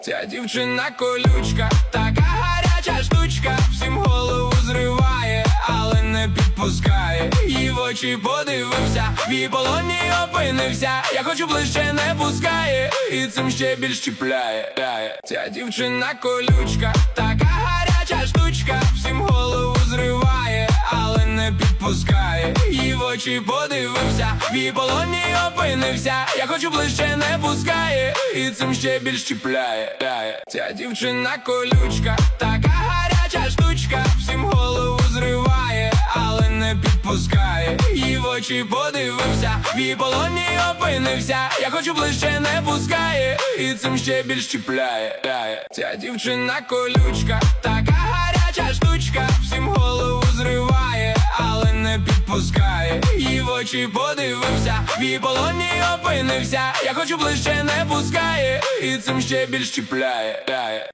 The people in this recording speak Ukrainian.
Ця дівчина колючка, така гаряча штучка, всім голову зриває, але не підпускає. Її в очі подивився, в її полоні опинився. Я хочу ближче, не пускає, і цим ще більш чіпляє. Ця дівчина колючка, така гаряча штучка, всім голову зриває, але не підпускає. Її в очі подивився, в її полоні опинився. Я хочу ближче, не пускає, і цим ще більш чіпляє. Ця дівчина колючка, така гаряча штучка, всім голову зриває, але не підпускає. Її в очі подивився, в її полоні опинився. Я хочу ближче, не пускає, і цим ще більш чіпляє. Ця дівчина колючка, така гаряча штучка, всім голову зриває, але не підпускає. Її в очі подивився, в її полоні опинився. Я хочу ближче, не пускає, і цим ще більш чіпляє.